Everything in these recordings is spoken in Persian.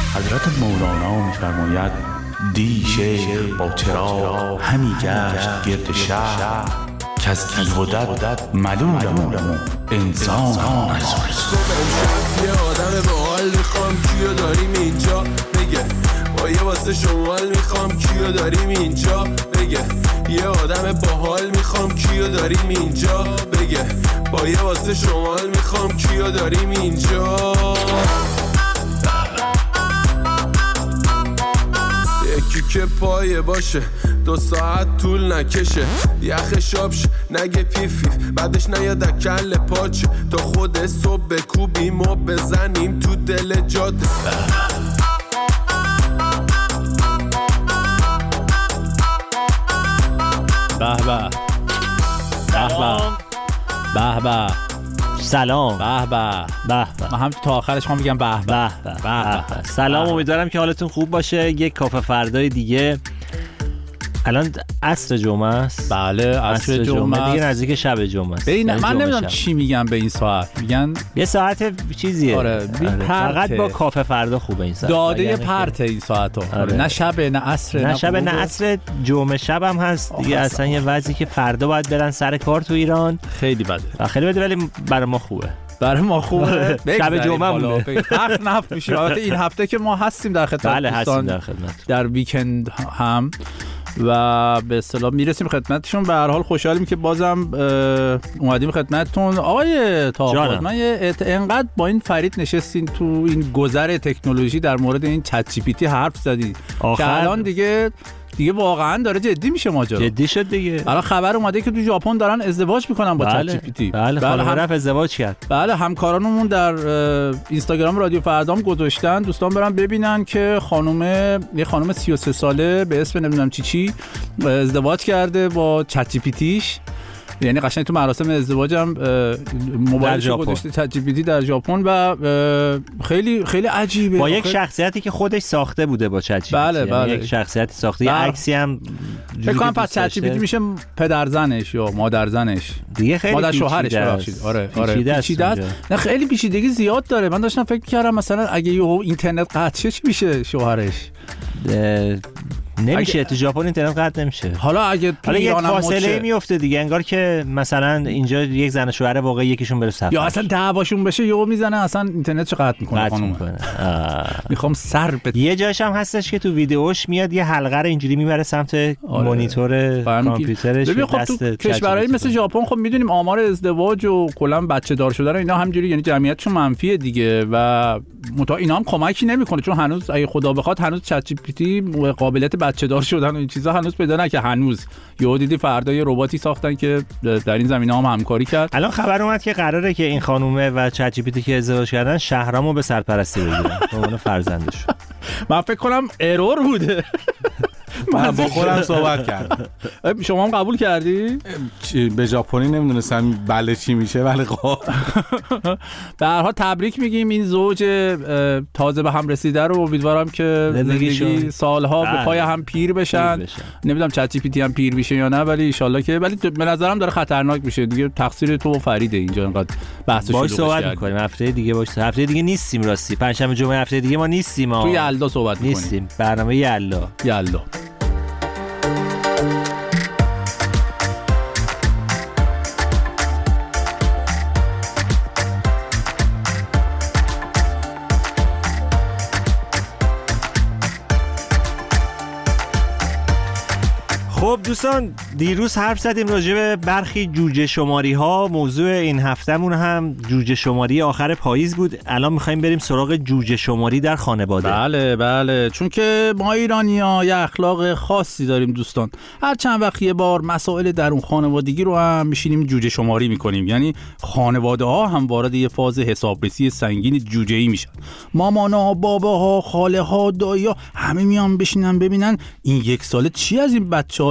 حضرت مولانا می‌فرماید دی شیخ با چراغ همی گشت گرد شهر که از دیودت ملولم انسان ها نزول. یه آدم باحال میخوام کیو داریم اینجا بگه، با یه واسه شمال میخوام کیو داریم اینجا بگه، یه آدم باحال میخوام کیو داریم اینجا بگه، با یه واسه شمال میخوام کیو داریم اینجا. یکی که پایه باشه 2 ساعت طول نکشه، یخ شابش نگه پیفیف بعدش نیاد کل پاچه، تا خود صبح بکوبیم و بزنیم تو دل جاده. به به به به سلام. به به به به. من هم تا آخرش هم میگم به به به. سلام، امیدوارم که حالتون خوب باشه. یک کافه فردای دیگه. الان عصر جمعه است. بله عصر جمعه دیگه، نزدیک شب جمعه است. من نمیدونم چی میگن به این ساعت، میگن یه ساعت چیزیه. آره فقط با کافه فردا خوبه این ساعت. داده پرت این ساعتو. آره. نه شب نه عصر نه شب نه عصر، جمعه شب هم هست دیگه. اصلا یه وضعی که فردا باید برن سر کار تو ایران. خیلی بده. خیلی بده، ولی برای ما خوبه. برای ما خوبه. شب جمعه مونه. وقت نفروشید. البته این هفته که ما هستیم در خدمت. بله هستیم در خدمت. در ویکند هم و به اصطلاح میرسیم خدمتشون. به هر حال خوشحالیم که بازم اومدیم خدمتتون. آقای طاقات، من اینقدر با این فرید نشستین تو این گذر تکنولوژی در مورد این چت جی پی تی حرف زدید که الان دیگه واقعا داره جدی میشه ماجرا. جدی شد دیگه. الان خبر اومده که تو ژاپن دارن ازدواج میکنن با چت جی پی تی. بله خانم رفت ازدواج کرد. بله همکارانمون در اینستاگرام رادیو فردام گذاشتن، دوستان برن ببینن که یه خانم 33 ساله به اسم نمیدونم چی ازدواج کرده با چت جی پی تیش. یعنی قشنگ تو مراسم ازدواجم موبایل گذاشته چت جی پی تی در ژاپن و خیلی خیلی عجیبه. با یک شخصیتی که خودش ساخته بوده با چت جی پی تی. بله. یک شخصیتی ساخته، یه عکسی هم فکر کنم پس چت جی پی تی میشه پدر زنش یا مادر زنش دیگه. خیلی مادر شوهرش ببخشید. آره پیچیده است. نه خیلی پیچیدگی زیاد داره. من داشتم فکر می‌کردم مثلا اگه اینترنت قطع شه چی میشه شوهرش. نمیشه تو ژاپن اینترنت قطع نمیشه. حالا یه فاصله میفته دیگه، انگار که مثلا اینجا یک زن شوهر واقعی یکیشون بره سفر یا اصلا دعواشون بشه یهو میزنه اصلا اینترنتش قطع میکنه خانم. میخوام سر یه جاش هم هستش که تو ویدیوش میاد یه حلقه رو اینجوری میبره سمت مانیتور کامپیوترش. ببین خب تو کشورهای مثل ژاپن خب میدونیم آمار ازدواج و کلا بچه دار شدن اینا همجوری، یعنی جمعیتشون منفیه دیگه و اینا هم کمکی نمیکنه، چون هنوز اگه خدا بخواد هنوز چت جی پی تی قابلیت بچه دار شدن و این چیزا هنوز پیدا نکرده. هنوز یهو دیدی فردا یه رباتی ساختن که در این زمینه هم همکاری کرد. الان خبر اومد که قراره که این خانومه و چت جی پی تی که ازدواج کردن شهرامو به سرپرستی بگیرن به عنوان فرزندش. من فکر کنم ارور بوده. من با خودم صحبت کردم. شما هم قبول کردی؟ به ژاپنی نمیدونستم بله چی میشه، ولی به هر حال تبریک میگیم این زوج تازه به هم رسیده رو. امیدوارم که زندگی سالها به پای هم پیر بشن. نمیدونم چت جی پی تی هم پیر میشه یا نه، ولی ان شاءالله که، ولی به نظرم داره خطرناک میشه دیگه. تقصیر تو و فریده اینجا اینقدر بحث شروع صحبت می‌کنیم. هفته دیگه هفته دیگه نیستیم، راستی پنجشنبه جمعه هفته دیگه ما نیستیم. تو یلدا صحبت می‌کنیم. نیستیم. برنامه یلدا. خب دوستان، دیروز حرف زدیم راجع به برخی جوجه شماری ها. موضوع این هفتهمون هم جوجه شماری آخر پاییز بود. الان میخوایم بریم سراغ جوجه شماری در خانواده. بله چون که ما ایرانی‌ها یه اخلاق خاصی داریم دوستان. هر چند وقت یه بار مسائل درون خانوادگی رو هم میشینیم جوجه شماری میکنیم. یعنی خانواده ها هم وارد یه فاز حسابرسی سنگین جوجه‌ای میشن. مامانا، باباها، خاله ها، دایی ها همه میان بشینن ببینن این یک ساله چی از این بچه‌ها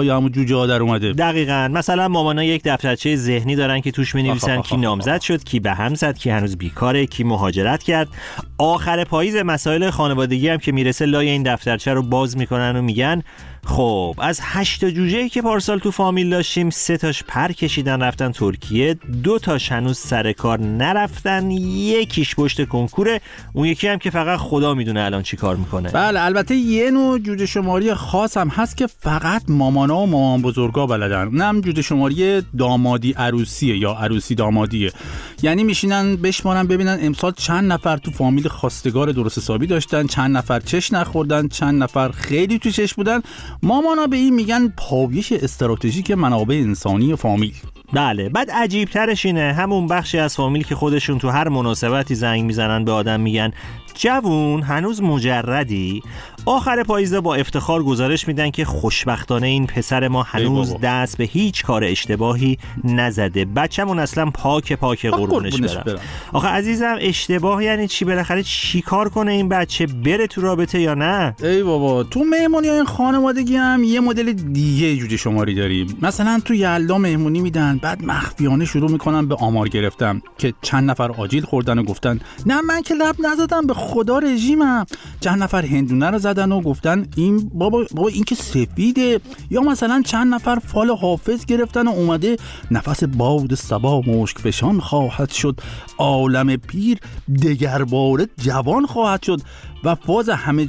یا همون جوجه ها در اومده. دقیقاً. مثلا مامانا یک دفترچه ذهنی دارن که توش می‌نویسن کی نامزد شد، کی به هم زد، کی هنوز بیکاره، کی مهاجرت کرد. آخر پاییز مسائل خانوادگی هم که میرسه لای این دفترچه رو باز میکنن و میگن خب از 8 جوجه‌ای که پارسال تو فامیل داشتیم 3 تاش پر کشیدن رفتن ترکیه، 2 تاش هنوز سر کار نرفتن، یکیش پشت کنکوره، اون یکی هم که فقط خدا میدونه الان چی کار میکنه. بله البته یه نوع جوجه شماری خاص هم هست که فقط مامانا و مامان بزرگا بلدن، اونم جوجه شماری دامادی عروسیه یا عروسی دامادیه. یعنی میشینن بشمارن ببینن امسال چند نفر تو فامیل خواستگار درست حسابی داشتن، چند نفر چش نخوردن، چند نفر خیلی تو چش بودن. مامانا به این میگن پایش استراتژیک منابع انسانی فامیل. بله، بعد عجیب ترش اینه همون بخشی از فامیل که خودشون تو هر مناسبتی زنگ میزنن به آدم میگن جوون هنوز مجردی؟ آخر پاییزه با افتخار گزارش میدن که خوشبختانه این پسر ما هنوز دست به هیچ کار اشتباهی نزده، بچه‌مون اصلا پاک قربونش برم. آخه عزیزم اشتباه یعنی چی؟ بالاخره چی کار کنه این بچه؟ بره تو رابطه یا نه؟ ای بابا تو مهمونی این خانوادگی هم یه مدل دیگه جوجه شماری داریم. مثلا تو یلدا مهمونی میدن، بعد مخفیانه شروع میکنن به آمار گرفتن که چند نفر آجیل خوردن و گفتن نه من که لب نزدم به خدا رژیمم، چند نفر هندونه رو زدن و گفتن این بابا این که سفیده، یا مثلا چند نفر فال حافظ گرفتن و اومده نفس باد صبا مشک فشان خواهد شد، عالم پیر دگرباره جوان خواهد شد و فاز همه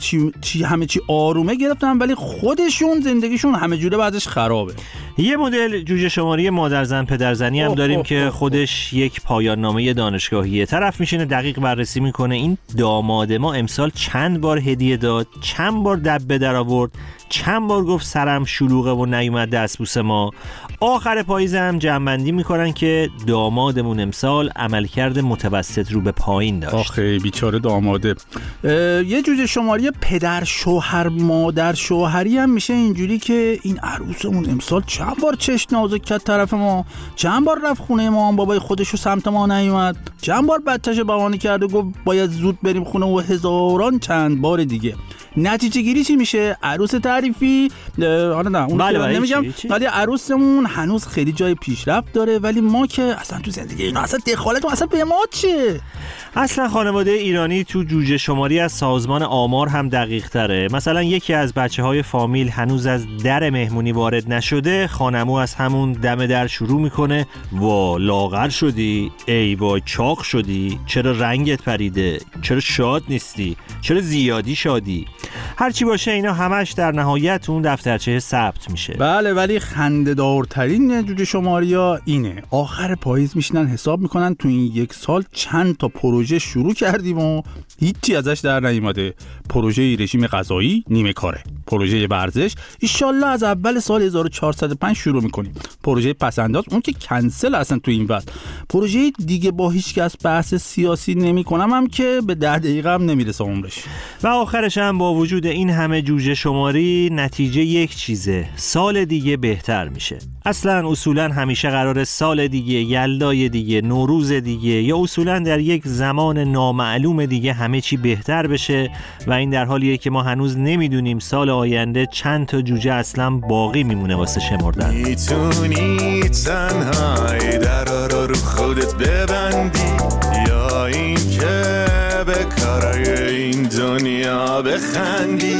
چی آرومه گرفتن، ولی خودشون زندگیشون همه جوره بعدش خرابه. یه مدل جوجه شماری مادرزن پدرزنی هم داریم که خودش یک پایان نامه دانشگاهیه. طرف میشینه دقیق بررسی میکنه این داماد ما امسال چند بار هدیه داد، چند بار دبه در آورد، چند بار گفت سرم شلوغه و نیومد دستبوس ما. آخر پاییز هم جمع‌بندی میکنن که دامادمون امسال عملکرد متوسط رو به پایین داشت. آخه بیچاره داماده. یه جوجه شماری پدر شوهر مادر شوهری هم میشه اینجوری که این عروسمون امسال چند بار چش نازک کرد طرف ما، چند بار رفت خونه ما بابای خودشو سمت ما نیومد، چند بار بچه‌شو بهانه کرد و گفت باید زود بریم خونه و هزاران چند بار دیگه. نتیجه گیری چی میشه؟ عروس تعریفی حالا نه اون نمیگم، ولی عروسمون هنوز خیلی جای پیشرفت داره، ولی ما که اصلا تو زندگی اینا اصلا دخالت اصلا به ما چه؟ اصلا خانواده ایرانی تو جوجه شماری از سازمان آمار هم دقیق تره. مثلا یکی از بچه‌های فامیل هنوز از در مهمونی وارد نشده، خانمو از همون دم در شروع میکنه وا لاغر شدی، ای وای چاق شدی، چرا رنگت پریده، چرا شاد نیستی، چرا زیادی شادی. هرچی باشه اینا همش در نهایت اون دفترچه ثبت میشه. بله، ولی خنده‌دارترین جوجه شماری‌ها اینه آخر پاییز میشینن حساب میکنن تو این یک سال چند تا پروژه شروع کردیم و هیچی ازش در نیومده. پروژه رژیم غذایی نیمه کاره، پروژه ورزش ان از اول سال 1405 شروع میکنیم، پروژه پسنداز اون که کنسل اصلا تو این وقت، پروژه دیگه با هیچ کس بحث سیاسی نمیکنم هم که به 10 دقیقه هم نمیرسه عمرش. و آخرش هم با وجود این همه جوجه شماری نتیجه یک چیزه، سال دیگه بهتر میشه. اصلا اصولا همیشه قراره سال دیگه، یلدای دیگه، نوروز دیگه، یا اصولا در یک زمان نامعلوم دیگه همه چی بهتر بشه و این در حالیه که ما هنوز نمیدونیم سال آینده چند تا جوجه اصلا باقی میمونه واسه شمردن. میتونی تنهای درارا رو خودت ببندی یا این که به کارای این دنیا بخندی.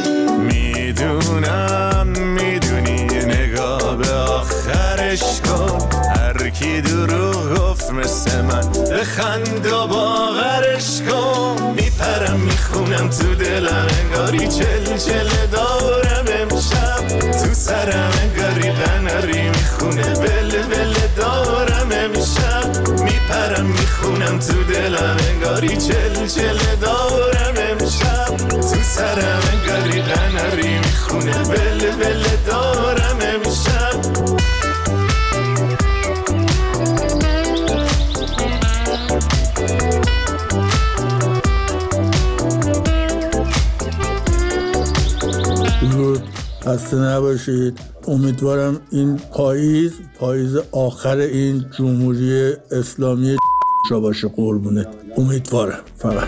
میدونی نگاه به آخرش کن، هر کی دروغ گفت مثل من بخند و باورش کن. میپرم میخونم تو دلم انگاری چل دارم امشب، تو سرم انگاری قناری میخونه بل دارم امشب. میپرم میخونم تو دلم انگاری چل دارم امشب، تو سرم انگاری قناری میخونه بل دارم امشب. خسته نباشید. امیدوارم این پاییز آخر این جمهوری اسلامی را باشه قربونه. امیدوارم فقط.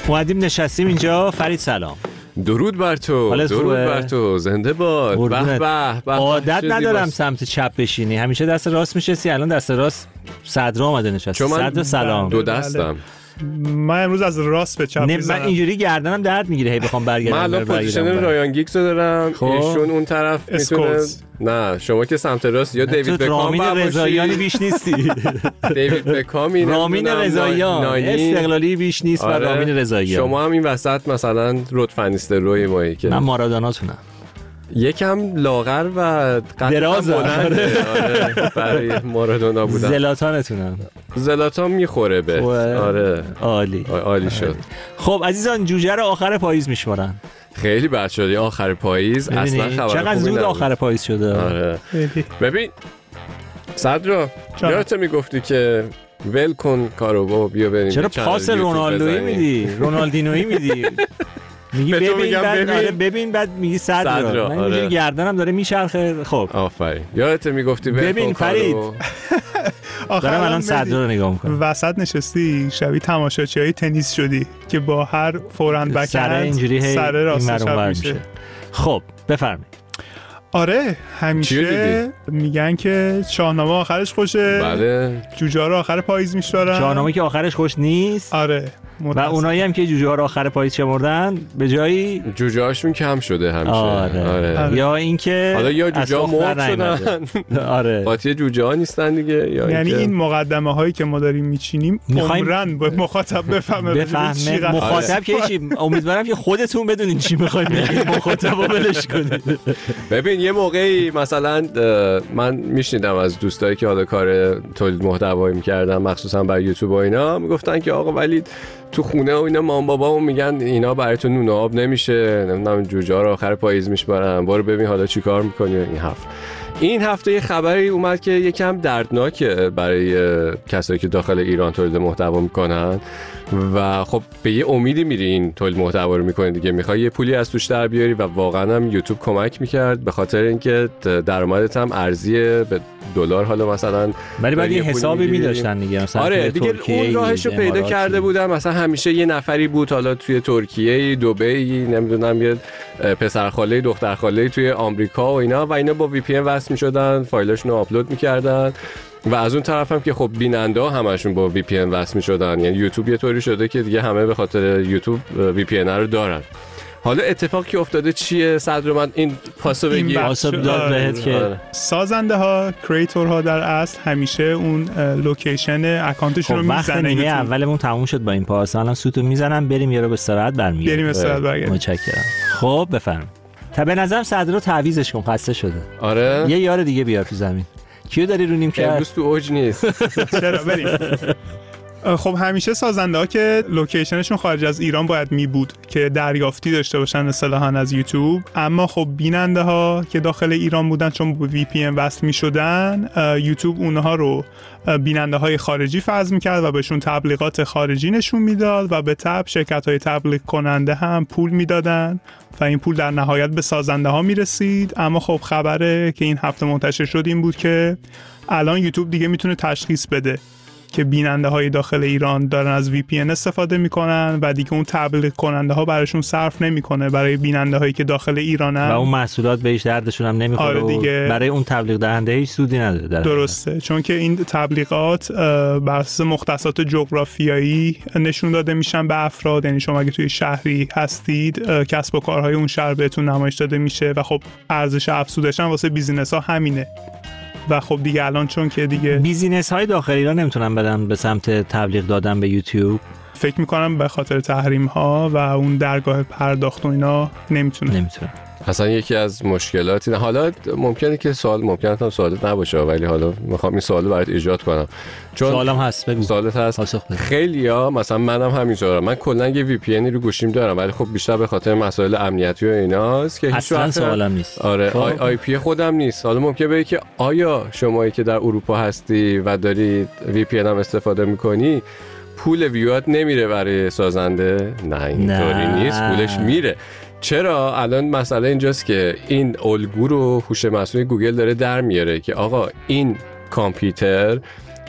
اومدیم نشستیم اینجا. فرید سلام. درود بر تو. درود بر تو. زنده باد. به به. عادت ندارم سمت چپ بشینی، همیشه دست راست میشستی، الان دست راست صدرا اومده نشستی. صدر سلام. دو دستم. من امروز از راست به چپ میزنم. من اینجوری گردنم درد میگیره هی بخوام برگردم. من الان پوزیشن رایان گیگز رو دارم. ایشون اون طرف میتونه. نه شما که سمت راست یا دیوید بکام رامین رضاییانی بیش نیستی. دیوید بکامی، رامین رضاییان استقلالی بیش نیست و رامین رضاییان. شما هم این وسط مثلا رود فنیستروی مایی که من مارادوناتونم. یکم لاغر و دراز برای مارادونا بودن. زلاتانتونم. زلاتان میخوره به. آره عالی شد. خب عزیزان جوجه رو آخر پاییز میشمارن. خیلی بد شد آخر پاییز، اصلا خبر چقدر زود آخر پاییز شده. آره. ببین صدرا یادت میگفتی که ول کن کارو بیا بریم. چرا پاس رونالدویی میدی؟ رونالدینویی میدی؟ میگی ببین بعد میگی صدرا. من اینجوری گردنم داره میچرخه. خب آفرین. یادت میگفتی ببین فرید دارم الان صدرا رو نگاه میکنم. وسط نشستی شبیه تماشاچیای تنیس شدی که با هر فورند بک سر راست چپ میشه. خب بفرمایید. آره همیشه میگن که شاهنامه آخرش خوشه. بله. جوجه رو آخر پاییز میشمارن. شاهنامه که آخرش خوش نیست. آره. و اونایی هم که جوجه ها رو آخر پاییز شمردن به جایی جوجه هاشون کم شده همیشه. آره. یا اینکه حالا یا جوجه ها مرد شدن. آره. قاطی جوجه ها نیستن دیگه. یعنی این مقدمه هایی که ما داریم میچینیم عمرن به مخاطب بفهمه. مخاطب که چی؟ امیدوارم که خودتون بدونین چی میخواید بگید، مخاطبو ولش کنید. ببین یه موقعی مثلا من میشنیدم از دوستایی که حالا کار تولید محتوایی میکردن مخصوصا برای یوتیوب و اینا، میگفتن که آقا ولی تو خونه و اینا مام بابامون میگن اینا برای تو نون آب نمیشه، نمیدونم جوجه ها رو آخر پاییز میشمارن، برو ببین حالا چی کار میکنی. این هفته یه خبری اومد که یکم دردناکه برای کسایی که داخل ایران تولید محتوا میکنن و خب به یه امیدی میری این تولید محتوا رو میکنی دیگه، میخوای یه پولی از توش در بیاری و واقعا هم یوتیوب کمک میکرد به خاطر اینکه درآمدت هم ارزیه به دلار، حالا مثلا ولی بعد یه حسابی می‌داشتن دیگه مثلا. آره دیگه اون راهشو پیدا کرده بودم. مثلا همیشه یه نفری بود حالا توی ترکیه، دبی، نمیدونم یه پسرخاله دخترخاله توی آمریکا و اینا با وی پی ان وصل می‌شدن، فایلاشون رو آپلود می‌کردن و از اون طرف هم که خب بیننده ها همشون با وی پی ان وصل می‌شدن. یعنی یوتیوب یه طوری شده که دیگه همه به خاطر یوتیوب وی پی ان رو دارن. حالا اتفاقی که افتاده چیه صدر؟ من این پاسو بگیر. پاسو داد بهت که سازنده ها، کریتور ها در اصل همیشه اون لوکیشن اکانتشون رو میزنن. وقت نیمه اولمون تموم شد با این پاس، الان سوتو میزنم بریم یه رو به استراحت برمیگردیم. متشکرم. خب بفرمایید. تا به نظرم صدر رو تعویضش کن، خسته شده. آره یه یار دیگه بیار تو زمین. کیو داری رو نیم کرد؟ امروز تو اوج نیست. چرا بریم. خب همیشه سازنده ها که لوکیشنشون خارج از ایران باید می بود که دریافتی داشته باشن اصطلاحاً از یوتیوب، اما خب بیننده ها که داخل ایران بودن چون با وی پی ان وصل می شدن، یوتیوب اونها رو بیننده های خارجی فرض می کرد و بهشون تبلیغات خارجی نشون میداد و به تبع شرکت های تبلیغ کننده هم پول میدادن و این پول در نهایت به سازنده ها می رسید. اما خب خبره که این هفته منتشر شد این بود که الان یوتیوب دیگه میتونه تشخیص بده که بیننده های داخل ایران دارن از وی پی ان استفاده میکنن و دیگه اون تبلیغ کننده ها براشون صرف نمیکنه برای بیننده هایی که داخل ایرانن و اون محصولات بهش دردشون هم نمیخوره. آره دیگه. برای اون تبلیغ دهنده هیچ سودی نداره. درسته، چون که این تبلیغات بر اساس مختصات جغرافیایی نشون داده میشن به افراد. یعنی شما اگه توی شهری هستید کسب و کارهای اون شهر بهتون نمایش داده میشه و خب ارزش افزودش هم واسه بیزینس ها همینه. و خب دیگه الان چون که دیگه بیزینس های داخل ایران نمیتونن بدن به سمت تبلیغ دادن به یوتیوب، فکر میکنم به خاطر تحریم ها و اون درگاه پرداخت و اینا نمیتونه. اصلا یکی از مشکلاتی حالا ممکنه که ممکنه هم سوالت نباشه، ولی حالا میخوام این سوالو برات ایجاد کنم چون سوالم هست. بگو. سوالت هست. خیلیا مثلا منم همینطورم، من کلا یه وی پی ان رو گوشیم دارم ولی خب بیشتر به خاطر مسائل امنیتی و ایناست که اصلا سوالم نیست. آره آی پی خودم نیست. حالا ممکنه بگی که آیا شمایی که در اروپا هستی و داری وی پی ان هم استفاده میکنی پول ویوات نمیره برای سازنده؟ نه اینطوری نیست، پولش میره. چرا؟ الان مسئله اینجاست که این الگو رو هوش مصنوعی گوگل داره در میاره که آقا این کامپیوتر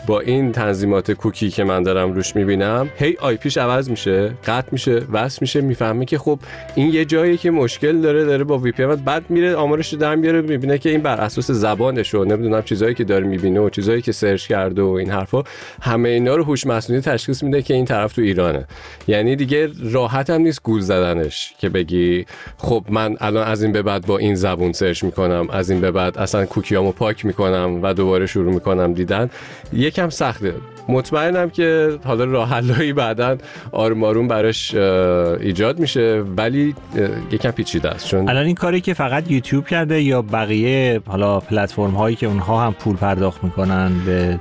با این تنظیمات کوکی که من دارم روش میبینم هی آی پیش عوض میشه، قطع میشه، وصل میشه، میفهمه که خب این یه جایی که مشکل داره با وی پی ان، بعد میره آمارش رو در میاره، میبینه که این بر اساس زبانش و نمیدونم چیزایی که داره میبینه و چیزایی که سرچ کرده و این حرفا، همه اینا رو هوش مصنوعی تشخیص میده که این طرف تو ایرانه. یعنی دیگه راحت هم نیست گول زدنش که بگی خب من الان از این به بعد با این زبون سرچ میکنم، از این به بعد اصلا کوکیامو پاک میکنم و دوباره شروع میکنم دیدن. یکم سخته. مطمئنم که حالا راه حلایی بعداً آروم آروم براش ایجاد میشه، ولی یکم پیچیده است. چون الان این کاری که فقط یوتیوب کرده یا بقیه حالا پلتفرم هایی که اونها هم پول پرداخت میکنن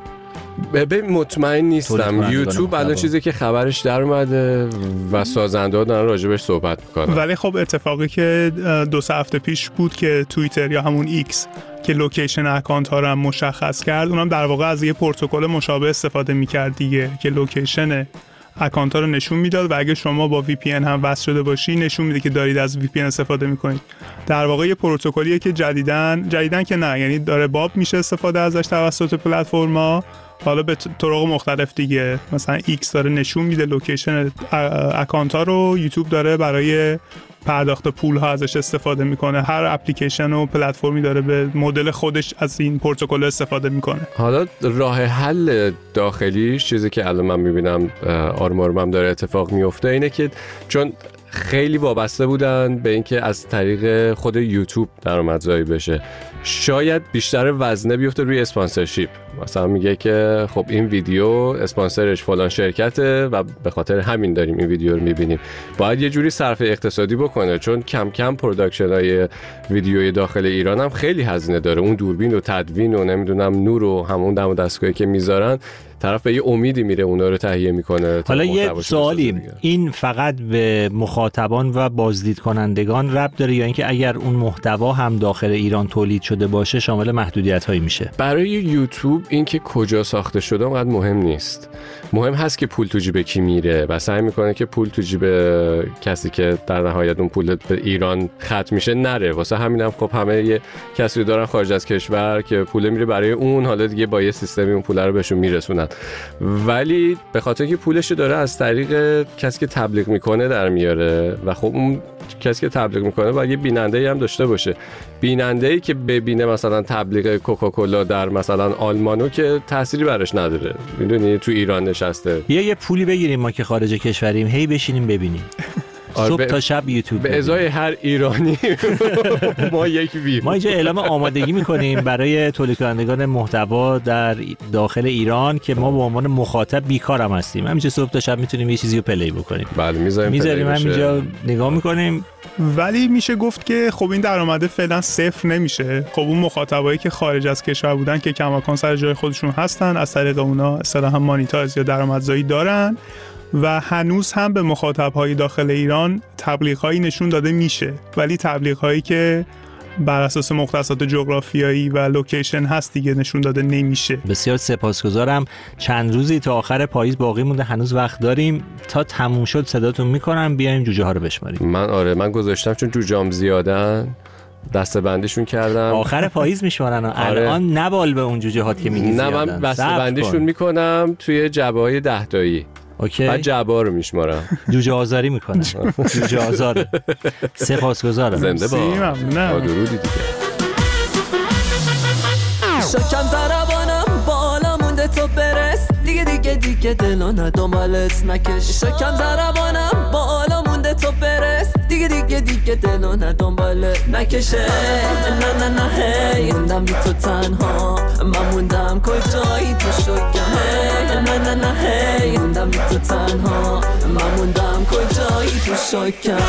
به مطمئن نیستم. یوتیوب الان چیزی که خبرش در اومده و سازنده ها دارن راجبش صحبت میکنن. ولی خب اتفاقی که 2 هفته پیش بود که توییتر یا همون ایکس که لوکیشن اکانت ها رو هم مشخص کرد، اونم در واقع از یه پروتکل مشابه استفاده میکرد دیگه که لوکیشن اکانت ها رو نشون میداد و اگه شما با وی پی ان هم وصل شده باشی نشون میده که دارید از وی پی ان استفاده میکنید. در واقع یه پروتکلیه که جدیدن که نه، یعنی داره باب میشه استفاده ازش توسط پلتفرم‌ها، حالا به طرق مختلف دیگه. مثلا ایکس داره نشون میده لوکیشن اکانت ها رو، یوتیوب داره برای پرداخت پول ها ازش استفاده میکنه. هر اپلیکیشن و پلتفرمی داره به مدل خودش از این پروتکل استفاده میکنه. حالا راه حل داخلیش، چیزی که الان من میبینم آروم آروم هم داره اتفاق میفته، اینه که چون خیلی وابسته بودن به اینکه از طریق خود یوتیوب درآمدزایی بشه، شاید بیشتر وزنه بیفته روی اسپانسرشیپ. مثلا میگه که خب این ویدیو اسپانسرش فلان شرکته و به خاطر همین داریم این ویدیو رو میبینیم. باید یه جوری صرف اقتصادی بکنه، چون کم کم پروداکشن های ویدیوی داخل ایران هم خیلی هزینه داره. اون دوربین و تدوین و نمیدونم نور و همون دم و دستگاهی که میذارن، طرف به یه امیدی میره اونا رو تهیه میکنه. حالا یه سوالی، این فقط به مخاطبان و بازدید کنندگان ربط داره یا اینکه اگر اون محتوا هم داخل ایران تولید شده باشه شامل محدودیت هایی میشه؟ برای یوتیوب اینکه کجا ساخته شده اونقدر مهم نیست. مهم هست که پول تو جیب کی میره و سعی میکنه که پول تو جیب کسی که در نهایت اون پول به ایران ختم میشه نره. واسه همینم خب همه یه کسی دارن خارج از کشور که پول میره برای اون، حالا دیگه با یه سیستمی اون پول رو بهشون میرسونن. ولی به خاطر که پولش داره از طریق کسی که تبلیغ میکنه در میاره و خب اون کسی که تبلیغ میکنه باید یه بیننده‌ای هم داشته باشه. بیننده‌ای که ببینه مثلا تبلیغ کوکاکولا در مثلا آلمانو که تأثیری براش نداره، میدونی تو ایران نشسته. یه پولی بگیریم ما که خارج کشوریم، هی بشینیم ببینیم صبح تا شب یوتیوب. به ازای هر ایرانی ما یک ویو. ما اینجا اعلام آمادگی میکنیم برای تولید کنندگان محتوا در داخل ایران که ما به عنوان مخاطب بیکار هم هستیم، همینجا صبح تا شب میتونیم یه چیزی رو پلی بکنیم. بله میذاریم همینجا نگاه میکنیم. ولی میشه گفت که خب این درآمد فعلا صفر نمیشه. خب اون مخاطبایی که خارج از کشور بودن که کماکان سر جای خودشون هستن، از طریق اونا اصطلاحاً مانیتایز یا درآمدزایی دارن و هنوز هم به مخاطب‌های داخل ایران تبلیغ‌هایی نشون داده میشه، ولی تبلیغ‌هایی که بر اساس مختصات جغرافیایی و لوکیشن هست دیگه نشون داده نمیشه. بسیار سپاسگزارم. چند روزی تا آخر پاییز باقی مونده، هنوز وقت داریم. تا تموم شد صداتون میکنم بیایم جوجه ها رو بشماریم. من گذاشتم چون جوجه‌ام زیادن دسته بندیشون کردم. آخر پاییز میشمارن. الان نبال به اون جوجه هات که میگی زیادن. نه من دسته بندیشون میکنم توی جعبه‌های 10 تایی. اوکی. بعد جعبه رو میشمارم. جوجه آزاری میکنم. جوجه آزاره. سپاسگزارم. زنده با. درودی دیگه. شکم ضربانم بالا مونده تو برس دیگه دلانه دنبالت نکش. شکم ضربانم بالا مونده تو برس دیگه دلانه دنبالت نکشه. نه هی موندم بی تو تنها، من موندم کجایی تو شکم. نه هی موندم بی تو تنها، من موندم کجایی تو شکم.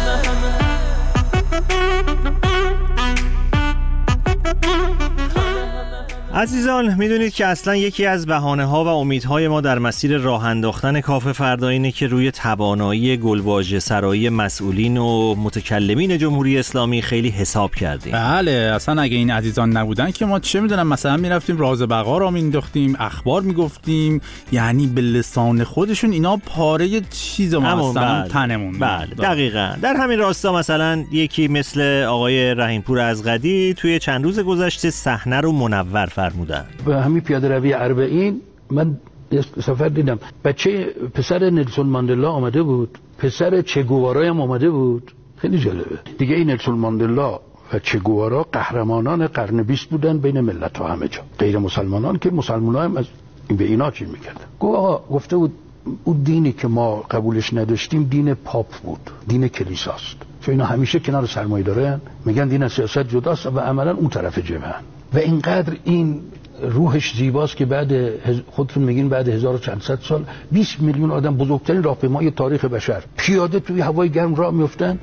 عزیزان میدونید که اصلا یکی از بهانه‌ها و امیدهای ما در مسیر راه انداختن کاف فردا اینه که روی توانایی گلواژه سرایی مسئولین و متکلمین جمهوری اسلامی خیلی حساب کردیم. بله اصلا اگه این عزیزان نبودن که ما چه میدونم مثلا میرفتیم راز بقا را مینداختیم، اخبار میگفتیم، یعنی به لسان خودشون اینا پاره چیز ما هستن تنمون. بله دقیقاً. در همین راستا مثلا یکی مثل آقای رحیمپور ازغدی توی چند روز گذشته صحنه رو منور فرمودن. به همین پیاده روی اربعین من یه سفر دیدم بچه پسر نلسون ماندلا آمده بود، پسر چه گوارا هم آمده بود. خیلی جالبه دیگه. این نلسون ماندلا و چه گوارا قهرمانان قرن 20 بودن بین ملت ها همه جا. غیر مسلمانان که مسلمانان هم از به اینا چی میکردن. گفته بود اون دینی که ما قبولش نداشتیم دین پاپ بود، دین کلیساست. چون اینا همیشه کنار سرمایه‌دارن میگن دین از سیاست جداست و عملا اون طرف جبهن. و اینقدر این روحش زیباست که بعد خودتون میگین بعد 1400 سال 20 میلیون آدم، بزرگترین راهپیمای تاریخ بشر، پیاده توی هوای گرم راه میافتن.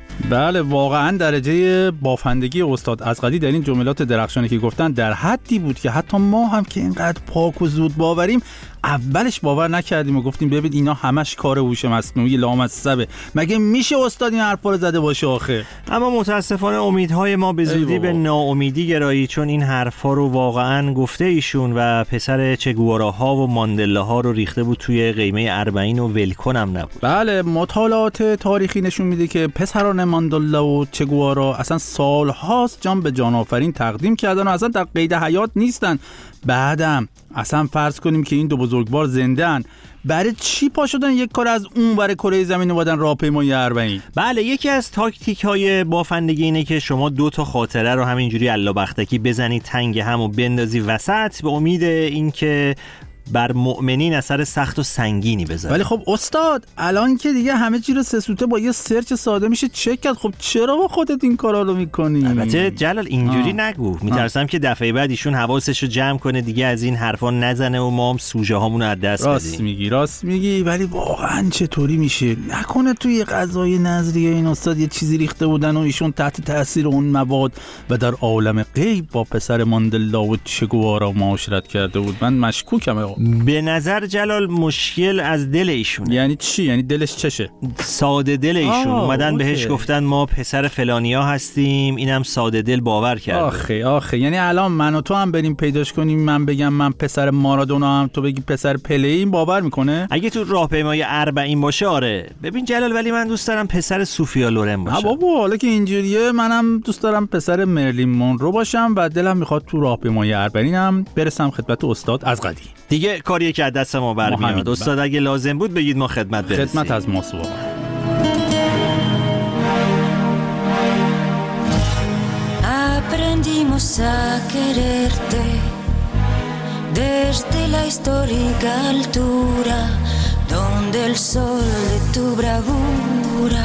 بله واقعا درجه بافندگی استاد ازغدی در این جملات درخشانی که گفتن در حدی بود که حتی ما هم که اینقدر پاک و زود باوریم اولش باور نکردیم و گفتیم ببین اینا همش کار هوش مصنوعی لامصبه، مگه میشه استاد این حرفا رو زده باشه آخه. اما متاسفانه امیدهای ما به زودی به ناامیدی گرایی، چون این حرفا رو واقعا گفته ایشون و پسر چه گواراها و ماندلاها رو ریخته بود توی قیمه 40 و ولکن هم نبود. بله مطالعات تاریخی نشون میده که پسران ماندلا و چه گوارا اصلا سالهاست جان به جان آفرین تقدیم کردن و اصلا در قید حیات نیستن. بعدم اصلا فرض کنیم که این دو بزرگوار زنده‌ان، برای چی پا شدن یک کار از اون ور کره زمین اومدن راهپیمایی 40؟ بله یکی از تاکتیک‌های بافندگی اینه که شما 2 تا خاطره رو همینجوری الا-بختکی بزنید تنگ هم و بندازی وسط به امید اینکه بر مؤمنین اثر سخت و سنگینی بذاره. ولی خب استاد الان که دیگه همه چی رو سسوته با یه سرچ ساده میشه چک کرد، خب چرا با خودت این کارا رو میکنی؟ البته جلال اینجوری نگو، میترسم که دفعه بعد ایشون حواسش رو جمع کنه دیگه از این حرفا نزنه و ما هم سوژه هامون رو از دست بدیم. راست میگی ولی واقعا چطوری میشه؟ نکنه توی غذای نظریه این استاد یه چیزی ریخته بودن و ایشون تحت تاثیر اون مواد و در عالم غیب با پسر ماندلا و چه گوارا معاشرت کرده بود؟ من مشکوکم. به نظر جلال مشکل از دل ایشونه. یعنی چی؟ یعنی دلش چشه؟ ساده دل ایشون. اومدن بهش گفتن ما پسر فلانیا هستیم، اینم ساده دل باور کرده. آخه یعنی الان من و تو هم بریم پیداش کنیم، من بگم من پسر مارادونا هم تو بگی پسر پله، این باور میکنه؟ اگه تو راهپیمای 40 باشه آره. ببین جلال ولی من دوست دارم پسر سوفیا لورن باشم. بابا حالا که اینجوریه منم دوست دارم پسر مرلین مونرو باشم و دلم میخواد تو راهپیمای 40 هم برسم خدمت استاد ازغدی. دیگه کاریه که از دست ما برمیاد. استاد اگه لازم بود بگید ما خدمت برسیم. خدمت از ماست واقعا. Aprendimos a quererte desde la histórica altura donde el sol de tu bravura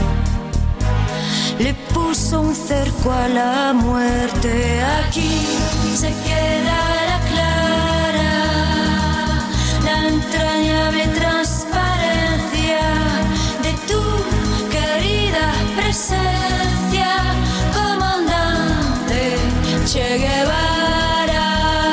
le puso un cerco a la muerte. Aquí se quedará clara la entrañable transparencia de tu querida presencia, comandante Che Guevara.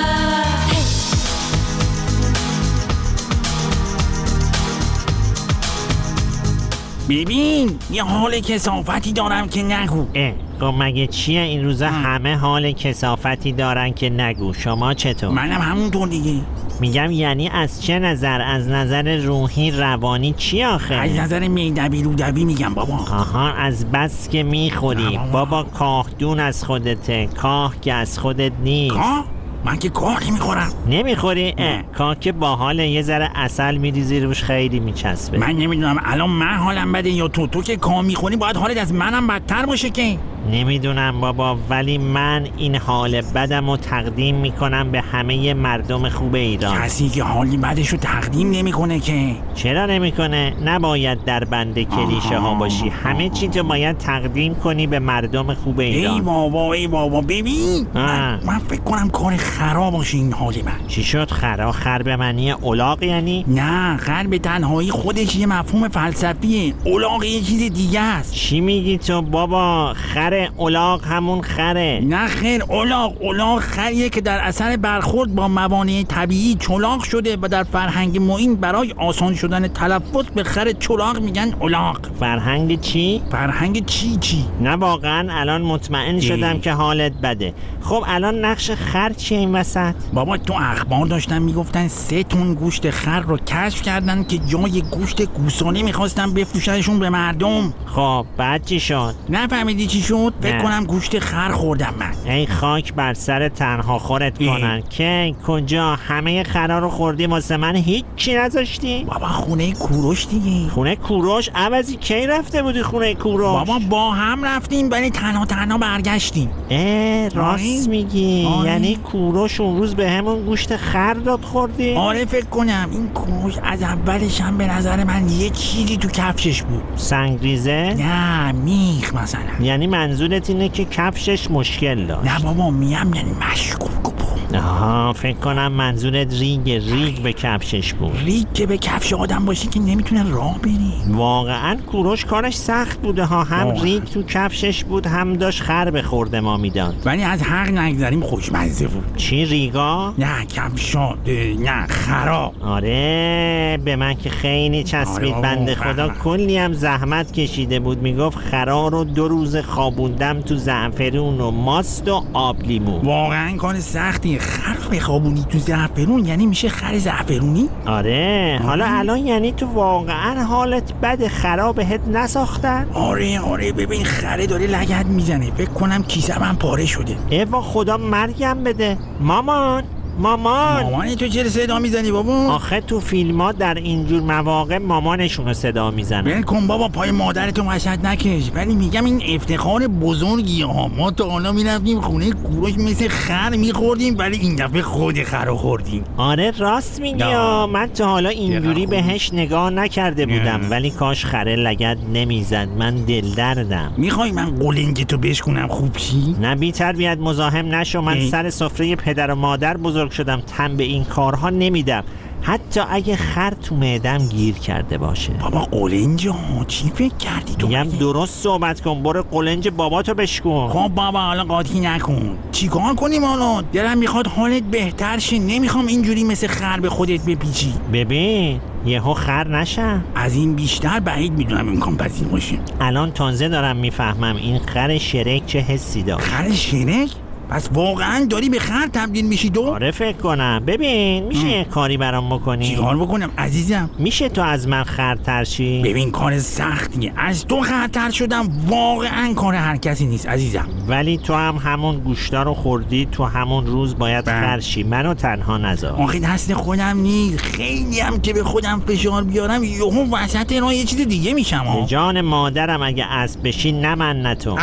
ببین یه حال کثافتی دارم که نگو. خب مگه چیه این روزا همه حال کثافتی دارن که نگو. شما چطور؟ منم همونطور دیگه. میگم یعنی از چه نظر؟ از نظر روحی روانی چی آخه؟ از نظر معدوی رودوی میگم بابا. آها از بس که میخوری بابا. کاهدون از خودته، کاه که از خودت نیست. کاه؟ من که کاه نمیخورم. نمیخوری؟ کاه که باحاله، یه ذره عسل میریزی روش خیلی میچسبه. من نمیدونم الان من حالم بده یا تو که کاه میخوری باید حالت از منم بدتر باشه که. نمیدونم بابا ولی من این حال بدم رو تقدیم میکنم به همه مردم خوب ایران. کسی که حالی بدش رو تقدیم نمیکنه که. چرا نمیکنه؟ نباید در بند کلیشه ها باشی. همه چی تو باید تقدیم کنی به مردم خوب ایران. ای بابا ببین من فکر کنم کار خراب باشه این حالی من. چی شد خراب؟ خر به معنی الاغ یعنی؟ نه خر به تنهایی خودش یه مفهوم فلسفیه. الاغ یه چیز دیگه است. چی میگی تو بابا؟ خر الاغ همون خره. نه خیر، الاغ خریه که در اثر برخورد با موانع طبیعی چلاق شده و در فرهنگ ما این برای آسان شدن تلفظ به خر چلاق میگن الاغ. فرهنگ چی؟ فرهنگ چی؟ نه واقعا الان مطمئن شدم که حالت بده. خب الان نقش خر چیه این وسط؟ بابا تو اخبار داشتن میگفتن 3 تن گوشت خر رو کشف کردن که جای گوشت گوساله میخواستن بفروشنشون به مردم. خب بعد چی شد؟ نفهمیدی چی شد؟ محمود فکر کنم گوشت خر خوردم من. ای خاک بر سر تنها خورت کنن که کجا همه خرا رو خوردی واسه من هیچی نذاشتی؟ بابا خونه کوروش دیگه. خونه کوروش؟ عوضی کی رفته بودی خونه کوروش؟ بابا با هم رفتیم ولی تنها برگشتیم. راست میگی؟ یعنی کوروش اون روز به همون گوشت خر داد خوردی؟ آره فکر کنم این کوروش از اولش هم به نظر من یه چیزی تو کفشش بود. سنگریزه؟ نه میخ مثلا. یعنی منظورت اینه که کفشش مشکل داشت؟ نه بابا میم یعنی مشکوک بود. آها فکر کنم منظورت ریگ به کفشش بود. ریگ که به کفش آدم باشه که نمیتونه راه بری. واقعا کوروش کارش سخت بوده ها، هم ریگ تو کفشش بود هم داشت خر به خورده ما میداد. ولی از حق نگذاریم خوشمزه بود. چی ریگا؟ نه کفشا، نه خرا. آره به من که خیلی چسبید. بنده خدا کلی هم زحمت کشیده بود، میگفت خرا رو 2 روز خوابوندم تو زعفرون و ماست و آب لیمو. واقعا کار سختی. خر بخوابونی تو زعفرون یعنی میشه خر زعفرونی؟ آره. حالا الان یعنی تو واقعا حالت بد، خرا بهت نساختن؟ آره ببین خره داره لگد میزنه، فکر کنم کیسم هم پاره شده. ایوا خدا مرگم بده. مامان تو چرا صدا میزنی بابا؟ آخه تو فیلم ها در اینجور مواقع مامانشون رو صدا میزنن. ول کن بابا پای مادرتو مشهد نکش. ولی میگم این افتخار بزرگی ها. ما تا حالا میرفتیم خونه کوروش مثل خر میخوردیم ولی این دفعه خود خر رو خوردیم. آره راست میگی. من تا حالا اینجوری بهش نگاه نکرده بودم ولی کاش خره لگد نمیزد. من دل دردم. میخوای من قلنج تو بشکنم خوب چی؟ نه بی تربیت مزاحم نشو. من سر سفره پدر و مادر بزرگ شدم، تن به این کارها نمیدم حتی اگه خر تو معدم گیر کرده باشه. بابا قلنج ها چی فکر کردی تو؟ میگم درست صحبت کن. برو قلنج باباتو بشکن. خب بابا حالا قاطی نکن. چیکار کنیم حالا؟ دلم میخواد حالت بهتر شه. نمیخوام اینجوری مثل خر به خودت بپیچی. ببین یهو خر نشم. از این بیشتر بعید میدونم امکان پذیر باشه. الان تازه دارم میفهمم این خر شرک چه حسی داشت. خر شرک؟ پس واقعا داری به خر تبدیل میشی تو؟ آره فکر کنم. ببین میشه یه کاری برام بکنی؟ چیکار بکنم عزیزم؟ میشه تو از من خرتر شی؟ ببین کار سختیه. از تو خرتر شدم واقعا کار هر کسی نیست عزیزم. ولی تو هم همون گوشتا رو خوردی، تو همون روز باید خر شی. منو تنها نذار. آخه دست خودم نیست. خیلی هم که به خودم فشار بیارم یهو وسط راه یه چیز دیگه میشم. به جان مادرم اگه اسب بشی نه من نه تو.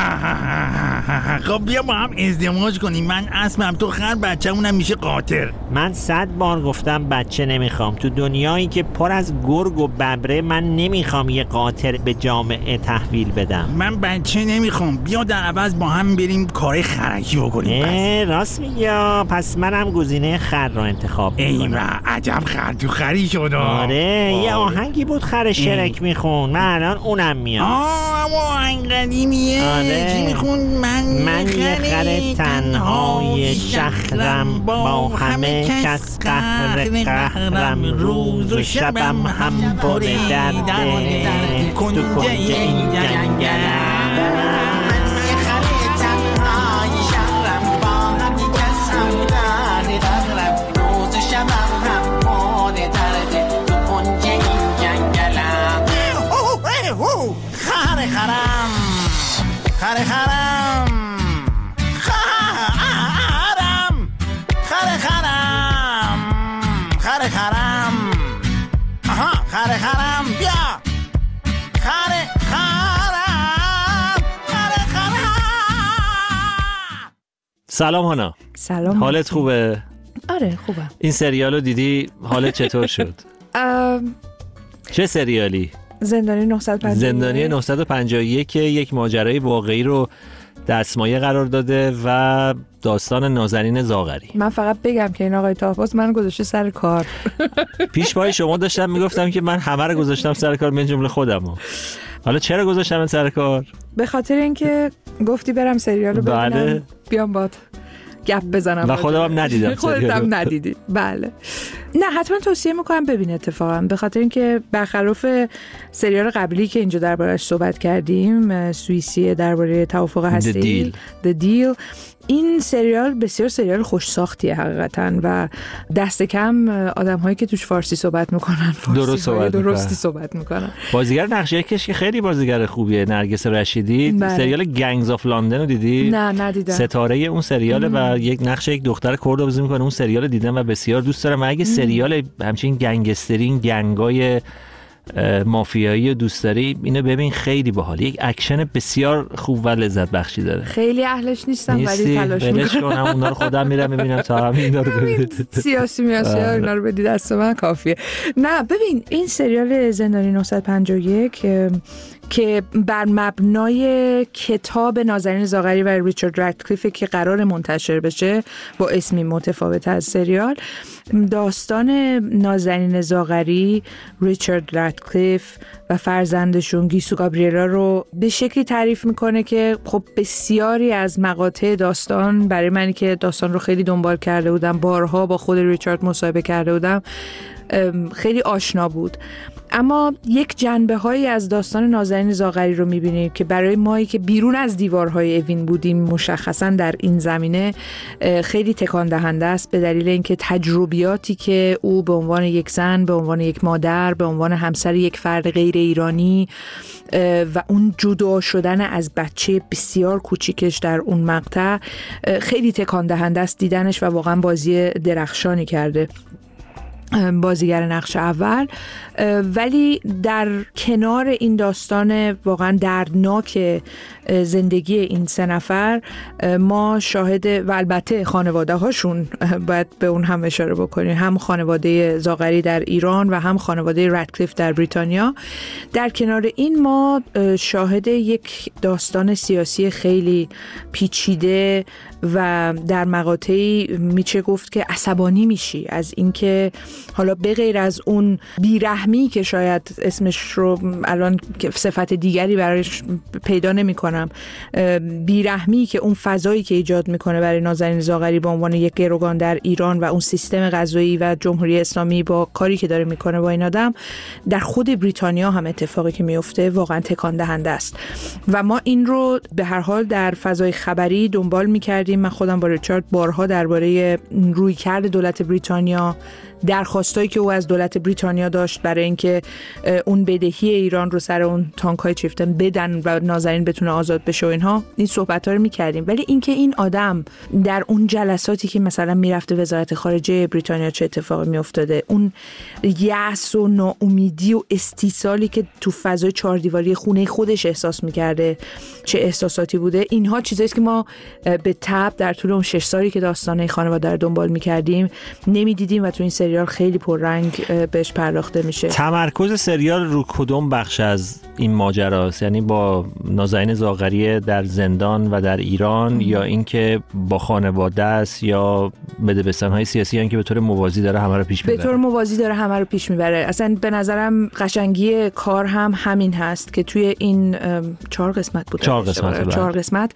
خب بیا با هم ازدواج کنیم. من اسبم تو خر، بچه‌مونم میشه قاطر. من 100 بار گفتم بچه نمیخوام. تو دنیایی که پر از گرگ و ببره من نمیخوام یه قاطر به جامعه تحویل بدم. من بچه نمیخوام. بیا در عوض با هم بریم کار خرکی بکنیم. راست میگی. پس منم گزینه خر رو انتخاب میکنم. ایوه عجب خر تو خری شد. آره یه آهنگی بود خر شرک میخون. من الان اونم میام. اما آهنگ قدیمیه. چی میخون؟ من یه خر تنهای شهرم، با همه کس قهرم، روز و شبم هم پر درده، تو کنج این جنگلم. خرم بیا سلام هانا. سلام. حالت خوبه؟ آره خوبم. این سریالو دیدی؟ حالت چطور شد؟ چه سریالی؟ زندانی 951. زندانی 951 یک ماجرای واقعی رو دستمایه قرار داده و داستان نازنین زاغری. من فقط بگم که این آقای طاهباز من گذاشته سر کار. پیش پای شما داشتم میگفتم که من همه رو گذاشتم سر کار من جمله خودم. حالا چرا گذاشتم سر کار؟ به خاطر اینکه گفتی برم سریالو ببینم. بله. بیام باد گپ بزنم و خودم هم ندیدم. خودت هم ندیدی. بله. نه حتما توصیه میکنم ببین اتفاقا، به خاطر اینکه برخلاف سریال قبلی که اینجا درباره‌اش صحبت کردیم، سوئیسی درباره توافق هسته‌ای The Deal، این سریال بسیار سریال خوش ساختیه حقیقتا و دست کم آدم‌هایی که توش فارسی صحبت میکنن درستی صحبت میکنن. بازیگر نقش یکش که خیلی بازیگر خوبیه، نرگس رشیدی. سریال گنگز آف لندن رو دیدی؟ نه ندیدم. ستاره اون سریاله و یک نقش یک دختر کرد بازی میکنه. اون سریال دیدم و بسیار دوست دارم. اگه سریال همچین گنگسترین گنگای مافیایی دوست داری اینو ببین، خیلی باحال. یک اکشن بسیار خوب و لذت بخشی داره. خیلی اهلش نیستم ولی تلاش میکنم. اونا رو خودم میرم میبینم تا همین اینا رو ببینم. سیاسی اینا رو بدید دست من کافیه. نه ببین این سریال زندانی 951 که بر مبنای کتاب نازنین زاغری و ریچارد رادکلیف که قرار منتشر بشه با اسمی متفاوت از سریال، داستان نازنین زاغری، ریچارد رادکلیف و فرزندشون گیسو گابریلا رو به شکلی تعریف میکنه که خب بسیاری از مقاطع داستان برای منی که داستان رو خیلی دنبال کرده بودم، بارها با خود ریچارد مصاحبه کرده بودم، خیلی آشنا بود. اما یک جنبه هایی از داستان نازنین زاغری رو میبینیم که برای مایی که بیرون از دیوارهای اوین بودیم مشخصا در این زمینه خیلی تکان دهنده است، به دلیل اینکه تجربیاتی که او به عنوان یک زن، به عنوان یک مادر، به عنوان همسر یک فرد غیر ایرانی و اون جدا شدن از بچه بسیار کوچیکش در اون مقطع خیلی تکان دهنده است دیدنش و واقعا بازی درخشانی کرده بازیگر نقش اول. ولی در کنار این داستان واقعا دردناک زندگی این سه نفر ما شاهد، و البته خانواده هاشون باید به اون هم اشاره بکنیم، هم خانواده زاغری در ایران و هم خانواده رادکلیف در بریتانیا، در کنار این ما شاهد یک داستان سیاسی خیلی پیچیده و در مقاطعی میشه گفت که عصبانی میشی از اینکه حالا به غیر از اون بیرحمی که شاید اسمش رو الان صفت دیگری برایش پیدا نمی‌کنم، بیرحمی که اون فضایی که ایجاد میکنه برای نازنین زاغری به عنوان یک گروگان در ایران و اون سیستم قضایی و جمهوری اسلامی با کاری که داره میکنه با این آدم، در خود بریتانیا هم اتفاقی که میفته واقعا تکان دهنده است و ما این رو به هر حال در فضای خبری دنبال میکردیم. من خودم با ریچارد بارها درباره رویکرد دولت بریتانیا، درخواستایی که او از دولت بریتانیا داشت برای اینکه اون بدهی ایران رو سر اون تانک‌های چیفتن بدن و نازنین بتونه آزاد بشه و اینها، این صحبت‌ها رو می‌کردیم. ولی اینکه این آدم در اون جلساتی که مثلا میرفته وزارت خارجه بریتانیا چه اتفاقی میافتاده، اون یأس و ناامیدی و استیصالی که تو فضای چهار دیواری خونه خودش احساس می‌کرده چه احساساتی بوده، اینها چیزایی که ما به تبع در طول اون 6 سالی که داستانه خانواده رو دنبال می‌کردیم نمی‌دیدیم و تو این سریال خیلی پررنگ بهش پرداخته میشه. تمرکز سریال رو کدوم بخش از این ماجراست؟ یعنی با نازنین زاغری در زندان و در ایران یا اینکه با خانواده است یا بدبستان‌های سیاسی یعنی که به طور موازی داره همه رو پیش میبره؟ به طور موازی داره همه رو پیش میبره. اصلا به نظرم قشنگی کار هم همین هست که توی این 4 قسمت بود. 4 قسمت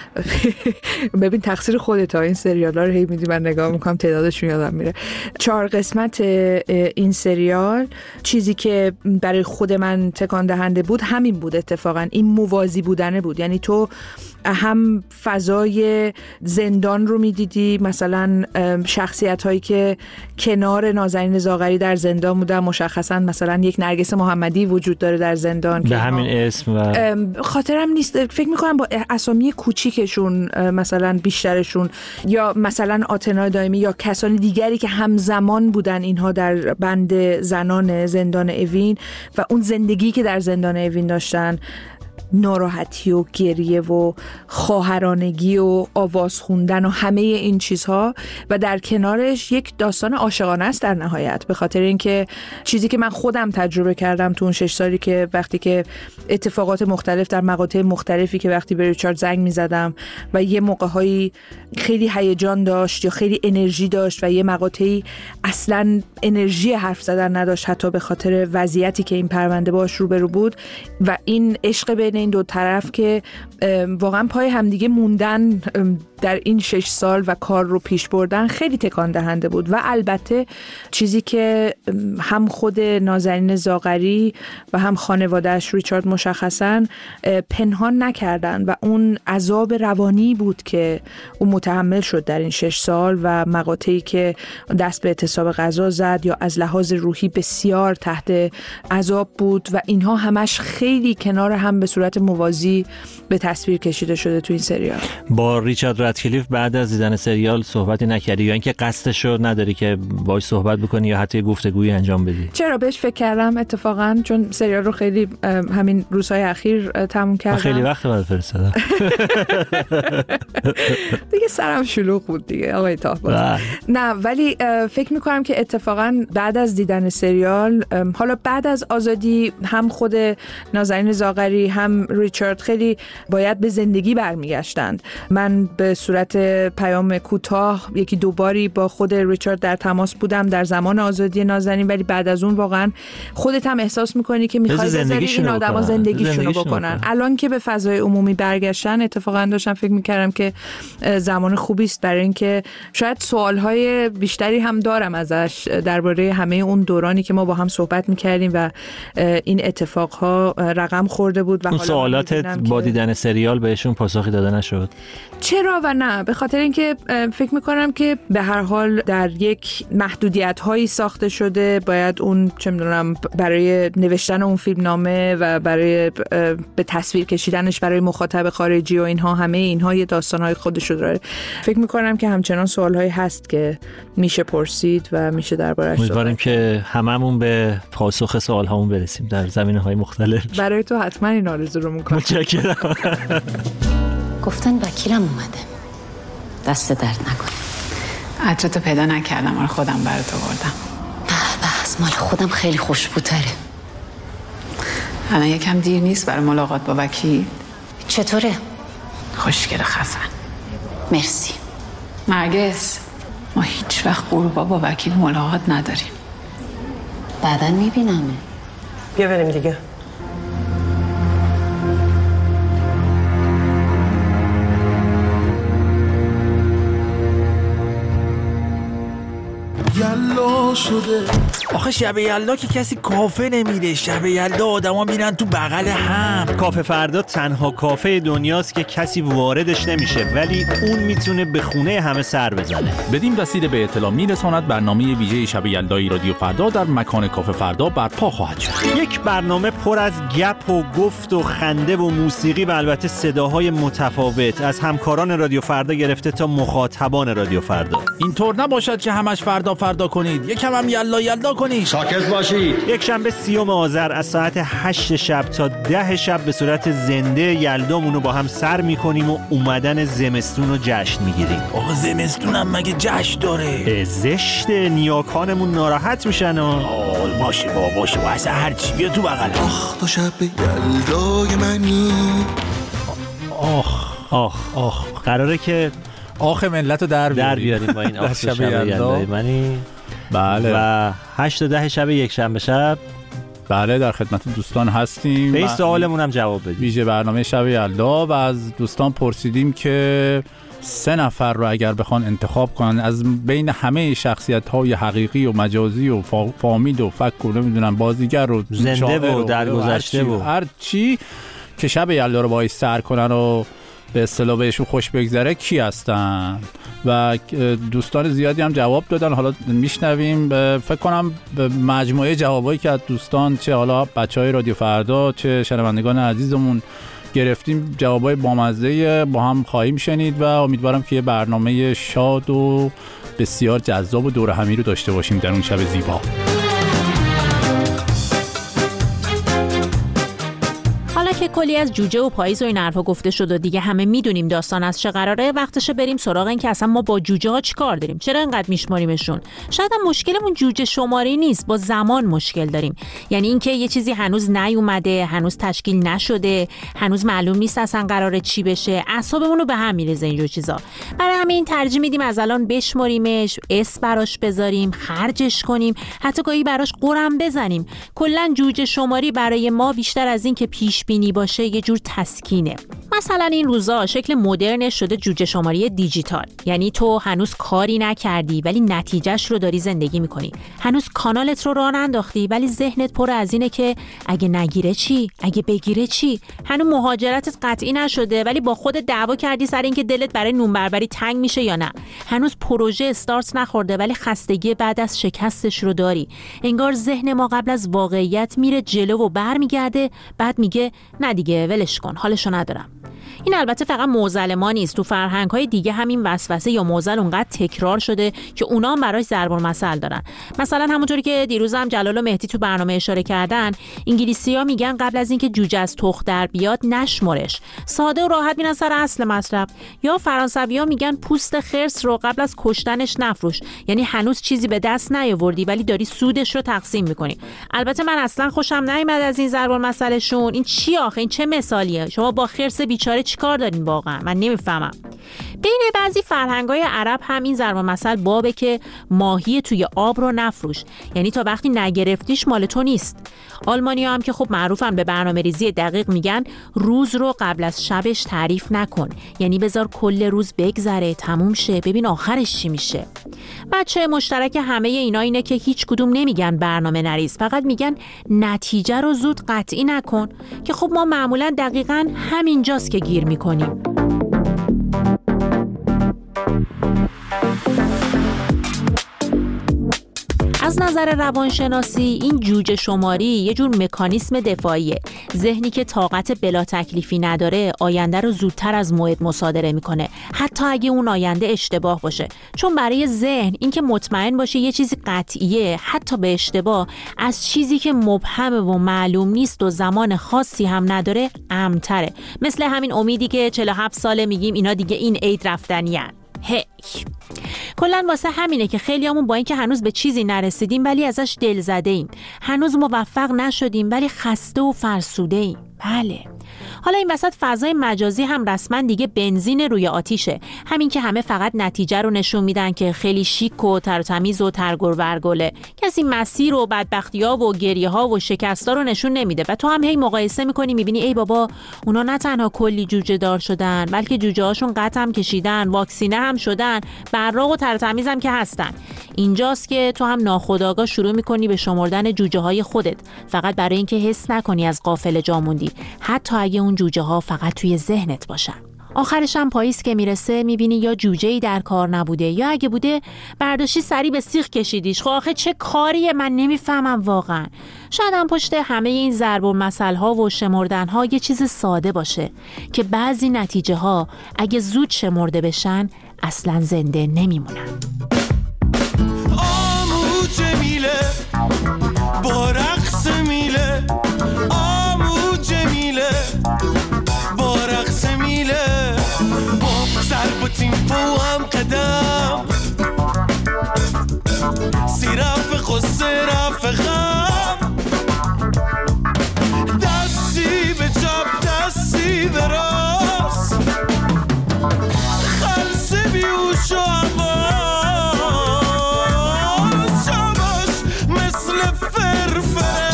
ببین تقصیر خودت، این سریالا رو هی میدی من نگاه میکنم تعدادشون یادم میره. 4 قسمت این سریال چیزی که برای خود من تکان دهنده بود همین بود، اتفاقا این موازی بودنه بود. یعنی تو هم فضای زندان رو میدیدی، مثلا شخصیت هایی که کنار نازنین زاغری در زندان بودن، مشخصا مثلا یک نرگس محمدی وجود داره در زندان به همین اسم و خاطرم نیست، فکر میکنم با اسامی کوچیکشون مثلا بیشترشون، یا مثلا آتنا دائمی یا کسان دیگری که همزمان بودن اینها در بند زنان زندان اوین و اون زندگی که در زندان اوین داشتن، ناراحتی و گریه و خواهرانگی و آواز خوندن و همه این چیزها و در کنارش یک داستان عاشقانه است در نهایت، به خاطر اینکه چیزی که من خودم تجربه کردم تو اون 6 سالی که وقتی که اتفاقات مختلف در مقاطع مختلفی که وقتی به ریچارد زنگ می‌زدم و یه موقع‌هایی خیلی هیجان داشت یا خیلی انرژی داشت و یه مقاطعی اصلاً انرژی حرف زدن نداشت، حتی به خاطر وضعیتی که این پرونده باش روبرو بود و این عشق بین این دو طرف که واقعا پای همدیگه موندن در این 6 سال و کار رو پیش بردن خیلی تکان دهنده بود. و البته چیزی که هم خود نازنین زاغری و هم خانواده‌اش ریچارد مشخصاً پنهان نکردن و اون عذاب روانی بود که اون متحمل شد در این 6 سال و مقاطعی که دست به اعتصاب غذا زد یا از لحاظ روحی بسیار تحت عذاب بود و اینها همش خیلی کنار هم به صورت موازی به تصویر کشیده شده تو این سریال. با ریچارد رادکلیف بعد از دیدن سریال صحبتی نکردی یا اینکه قصدشو نداری که باهاش صحبت بکنی یا حتی گفتگویی انجام بدی؟ چرا بهش فکر کردم اتفاقا، چون سریال رو خیلی همین روزهای اخیر تموم کردم. خیلی وقت بعد فرستادم. دیگه سرم شلوغ بود دیگه آقای طاهبازی. نه ولی فکر میکنم که اتفاقا بعد از دیدن سریال، حالا بعد از آزادی، هم خود نازنین زاغری هم ریچارد خیلی باید به زندگی برمیگشتند. من به صورت پیام کوتاه یکی دو باری با خود ریچارد در تماس بودم در زمان آزادی نازنین، ولی بعد از اون واقعا خودت هم احساس میکنی که میخوای بذاری این آدما زندگیشونو بکنن. الان که به فضای عمومی برگشتن اتفاقا داشتم فکر میکردم که زمان خوبی است برای اینکه شاید سوالهای بیشتری هم دارم ازش درباره همه اون دورانی که ما با هم صحبت میکردیم و این اتفاقها رقم خورده بود و اون سوالاتت با دیدن سریال بهشون پاسخی داده نشد؟ چرا و نه، به خاطر اینکه فکر میکنم که به هر حال در یک محدودیت هایی ساخته شده، باید اون چه میدونم برای نوشتن اون فیلمنامه و برای به تصویر کشیدنش برای مخاطب خارجی و اینها، همه اینها یه داستانهای خودش رو داره. فکر میکنم که همچنان سوالهایی هست که میشه پرسید و میشه درباره‌اش. امیدواریم که هممون به پاسخ سوالهامون برسیم در زمینه‌های مختلف. برای تو حتما این آرزو رو میکنم. متشکرم. گفتن وکیلم اومده. دست درد نکنه. عطرتو پیدا نکردم، آره خودم برات آوردم. به از مال خودم خیلی خوشبوتره. الان یکم دیر نیست برای ملاقات با وکیل؟ چطوره؟ خوشگل خفن. مرسی. نرگس، ما هیچ وقت غروبا با وکیل ملاقات نداریم. بعداً میبینمه. بیا بریم دیگه. یلا شده. آخه شب یلدا که کسی کافه نمیره. شب یلدا آدما میرن تو بغل هم. کافه فردا تنها کافه دنیاست که کسی واردش نمیشه، ولی اون میتونه به خونه همه سر بزنه. بدین وسیله به اطلاع میرساند برنامه ویژه شب یلدای رادیو فردا در مکان کافه فردا برپا خواهد شد. یک برنامه پر از گپ و گفت و خنده و موسیقی و البته صداهای متفاوت از همکاران رادیو فردا گرفته تا مخاطبان رادیو فردا. اینطور نباشد که همش فردا کنید، یکم هم یلا کنید. ساکت باشید. یک شنبه 30 آذر از ساعت 8 شب تا 10 شب به صورت زنده یلدامونو با هم سر میکنیم و اومدن زمستون رو جشن میگیریم. آقا زمستونم مگه جشن داره؟ زشت، نیاکانمون ناراحت میشن. باشه اصلا هرچی بیا تو بغل. آخ تو شب یلدای منی. آخ قراره که آخ ملت رو در بیاریم با این آخ شب یلدای منی. بله. و 8 تا 10 شب یک شنبه شب بله در خدمت دوستان هستیم. به این سوالمون هم جواب بدیم. ویژه برنامه شب یلدا و از دوستان پرسیدیم که 3 نفر رو اگر بخوان انتخاب کنن از بین همه شخصیت‌های حقیقی و مجازی و فامیل و فک و نمیدونم بازیگر و زنده و درگذشته و هر چی که شب یلدا رو باعث سر کنن و به اصطلاح بهشون خوش بگذره کی هستن و دوستان زیادی هم جواب دادن. حالا میشنویم. فکر کنم مجموعه جوابایی که از دوستان چه حالا بچهای رادیو فردا چه شنوندگان عزیزمون گرفتیم جوابای بامزه با هم خواهیم شنید و امیدوارم که یه برنامه شاد و بسیار جذاب و دور همی رو داشته باشیم در اون شب زیبا. که کلی از جوجه و پاییز و این حرفا گفته شد و دیگه همه میدونیم داستان از چه قراره، وقتشه بریم سراغ این که اصلا ما با جوجه ها چیکار داریم، چرا اینقدر میشماریمشون. شاید هم مشکلمون جوجه شماری نیست، با زمان مشکل داریم. یعنی اینکه یه چیزی هنوز نیومده، هنوز تشکیل نشده، هنوز معلوم نیست اصلا قراره چی بشه، اعصابمون رو به هم میریزه اینجور چیزا. برای همین ترجیح میدیم از الان بشماریمش، اسم براش بذاریم، خرجش کنیم، حتی گاهی براش قرم بزنیم. کلا جوجه شماری برای ما بیشتر از این که پیش بینی مینی باشه یه جور تسکینه. مثلا این روزا شکل مدرنش شده جوجه شماری دیجیتال، یعنی تو هنوز کاری نکردی ولی نتیجهش رو داری زندگی میکنی. هنوز کانالت رو راه ننداختی ولی ذهنت پر از اینه که اگه نگیره چی؟ اگه بگیره چی؟ هنوز مهاجرتت قطعی نشده ولی با خود دعوا کردی سر اینکه دلت برای نون بربری تنگ میشه یا نه. هنوز پروژه استارت نخورده ولی خستگی بعد از شکستش رو داری. انگار ذهن ما قبل از واقعیت میره جلو و برمیگرده، بعد میگه نه دیگه ولش کن، حالشو ندارم. این البته فقط معضل ما نیست، تو فرهنگ‌های دیگه همین وسوسه یا معضل اونقدر تکرار شده که اونا هم براش ضرب المثل دارن. مثلا همونطوری که دیروز هم جلال و مهدی تو برنامه اشاره کردن، انگلیسی‌ها میگن قبل از اینکه جوجه از تخم در بیاد نشمرش. ساده و راحت میرن سر اصل مطلب. یا فرانسوی‌ها میگن پوست خرس رو قبل از کشتنش نفروش، یعنی هنوز چیزی به دست نیاوردی ولی داری سودش رو تقسیم می‌کنی. البته من اصلا خوشم نیومد از این ضرب المثلشون. این چی آخه؟ این چه مثالیه؟ شما با خرس بیچاره چیکار دارین واقعا؟ من نمیفهمم. بین بعضی فرهنگ‌های عرب هم این ضرب المثل بابه که ماهی توی آب رو نفروش، یعنی تا وقتی نگرفتیش مال تو نیست. آلمانی‌ها هم که خب معروفن به برنامه‌ریزی دقیق میگن روز رو قبل از شبش تعریف نکن، یعنی بذار کل روز بگذره تموم شه ببین آخرش چی میشه. بچه مشترک همه اینا اینه که هیچ کدوم نمیگن برنامه نریز، فقط میگن نتیجه رو زود قطعی نکن، که خب ما معمولا دقیقاً همینجاست که گیر میکنیم. از نظر روانشناسی این جوجه شماری یه جور مکانیسم دفاعیه. ذهنی که طاقت بلا تکلیفی نداره آینده رو زودتر از موعد مصادره میکنه، حتی اگه اون آینده اشتباه باشه. چون برای ذهن این که مطمئن باشه یه چیزی قطعیه حتی به اشتباه، از چیزی که مبهمه و معلوم نیست و زمان خاصی هم نداره امن‌تره. مثل همین امیدی که 47 ساله میگیم اینا دیگه این عید رفتنی‌ان. کلاً واسه همینه که خیلیامون با اینکه هنوز به چیزی نرسیدیم ولی ازش دلزده ایم، هنوز موفق نشدیم ولی خسته و فرسوده ایم. بله. حالا این وسط فضای مجازی هم رسما دیگه بنزین روی آتیشه. همین که همه فقط نتیجه رو نشون میدن که خیلی شیک و تر و تمیز و ترگور ورگله. کسی مسیر و بدبختی‌ها و گریه‌ها و شکست‌ها رو نشون نمیده و تو هم هی مقایسه می‌کنی می‌بینی ای بابا اونا نه تنها کلی جوجه دار شدن بلکه جوجه‌هاشون قطع هم کشیدن، واکسینه هم شدن، براق و تر و تمیز هم که هستن. اینجاست که تو هم ناخودآگاه شروع می‌کنی به شمردن جوجه‌های خودت، فقط برای اینکه حس نکنی از قافله جا موندی، حتی اگه اون جوجه ها فقط توی ذهنت باشن. آخرش هم پاییز که میرسه میبینی یا جوجه‌ای در کار نبوده یا اگه بوده برداشتی سری به سیخ کشیدیش. خب آخه چه کاریه؟ من نمیفهمم واقعا. شاید هم پشت همه این ضرب المثل ها و شمردن ها یه چیز ساده باشه که بعضی نتیجه ها اگه زود شمرده بشن اصلا زنده نمیمونن. آمو جمیله با رقص میله، آمو جمیله با رقص میله، با ضرب و تیمپو هم قدم، سی رفق و سه رفقم، دستی به چپ دستی به راست، خلص بیوش و حواس، شباش مثل فرفره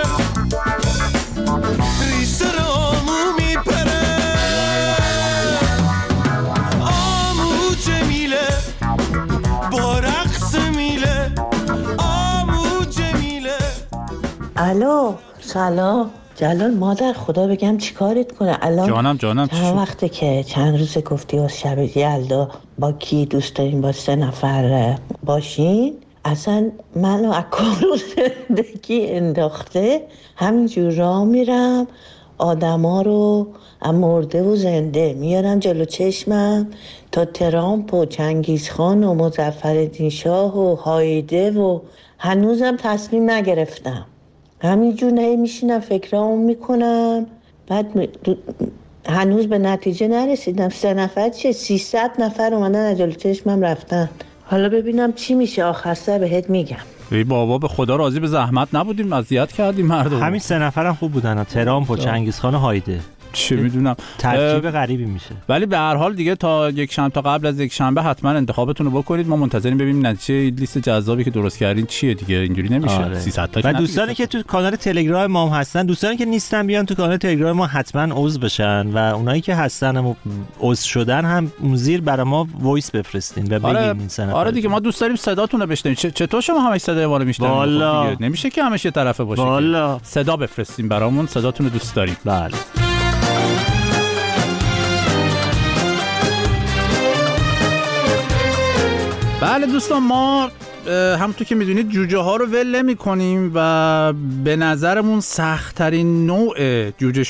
ریسه رامو میپره. آمو جمیله با رقص میله، آمو جمیله. الو سلام جلال، مادر خدا بگم چی کارت کنه الان؟ جانم چند وقته که چند روزه گفتی از شب یلدا با کی دوست دارین با 3 نفر باشین؟ اصلا منو از کار و زندگی انداخته. همینجور راه میرم آدما رو مرده و زنده میارم جلو چشمم، تا ترامپ و چنگیزخان و مظفرالدین شاه و هایده و هنوزم تصمیم نگرفتم. همینجور میشینم فکرامو میکنم، بعد هنوز به نتیجه نرسیدم. 3 نفر چه 300 نفر اومدن از جلو چشمم رفتن. حالا ببینم چی میشه، آخر سر بهت میگم. ای بابا به خدا راضی به زحمت نبودیم، اذیت کردیم مردم. همین 3 نفرم خوب بودن، ترامپ و چنگیزخان و هایده. چه میدونم ترکیب غریبی میشه. ولی به هر حال دیگه تا قبل از یک شنبه حتما انتخابتون رو بکنید. ما منتظریم ببینیم نتیجه لیست جذابی که درست کردین چیه دیگه. اینجوری نمیشه. 300 تا. و دوستانی که تو کانال تلگرام ما هستن، دوستانی که نیستن بیان تو کانال تلگرام ما حتما عضو بشن و اونایی که هستن و عضو شدن هم زیر برای ما وایس بفرستین و بگین این سنه. آره دیگه ما دوست داریم صداتون رو بشنویم. چطور شما همش صدای ما رو میشنوید؟ نمیشه که همش یه طرفه باشه. صدا بفرستین برامون، صداتون رو دوست داریم. بله. بله دوستان، ما همونطور که میدونید جوجه ها رو ول نمی کنیم و به نظرمون سخت‌ترین نوع جوجه